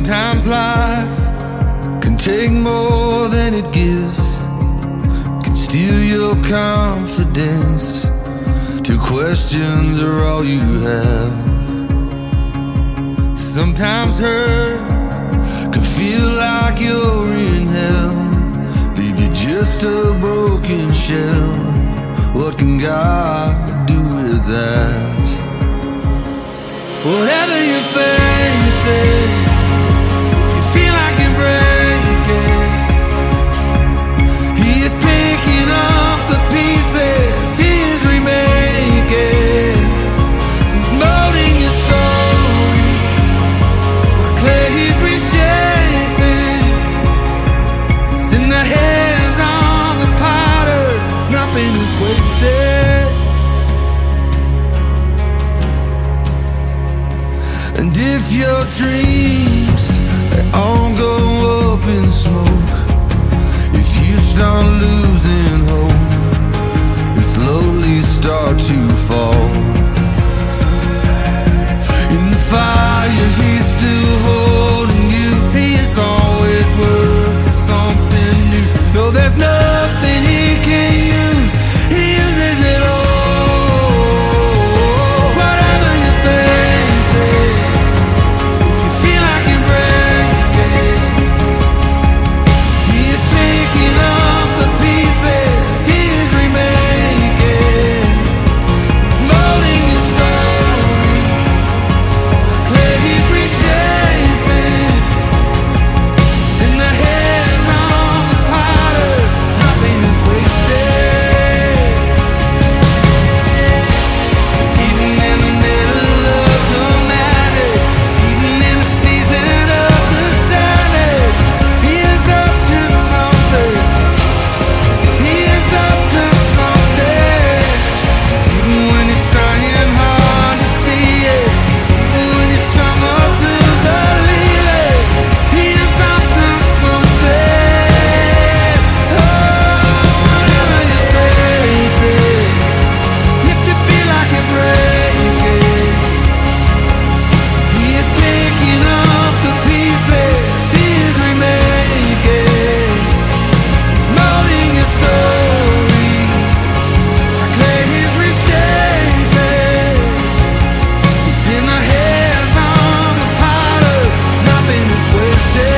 Sometimes life can take more than it gives, can steal your confidence. Two questions are all you have. Sometimes hurt can feel like you're in hell, leave you just a broken shell. What can God do with that? Whatever you face it, if you feel like you're breaking, He is picking up the pieces, He is remaking, He's molding your story like clay, He's reshaping. It's in the hands of the potter, nothing is wasted. And if your dreams, they all go up in smoke, if you start losing hope and slowly start to fall, in the fire He's still holding you. He is always working something new. No, there's nothing He can't use. He uses it all. Whatever you face it, feel like you're breaking, He is picking up the pieces, He is remaking, He's molding your story like clay, He's reshaping. It's in the hands of the potter, nothing is wasted. Even in the middle of the madness, even in the season of the sadness, He is up to something. He is up to something. Even when you're trying hard to see it, even when you're strung up to believe it, He is up to something. Oh, whatever you face it, if you feel like you're breaking, He is picking up the pieces, He is remaking, He's molding your story like clay, He's reshaping. It's in the hands of the potter, nothing is wasted.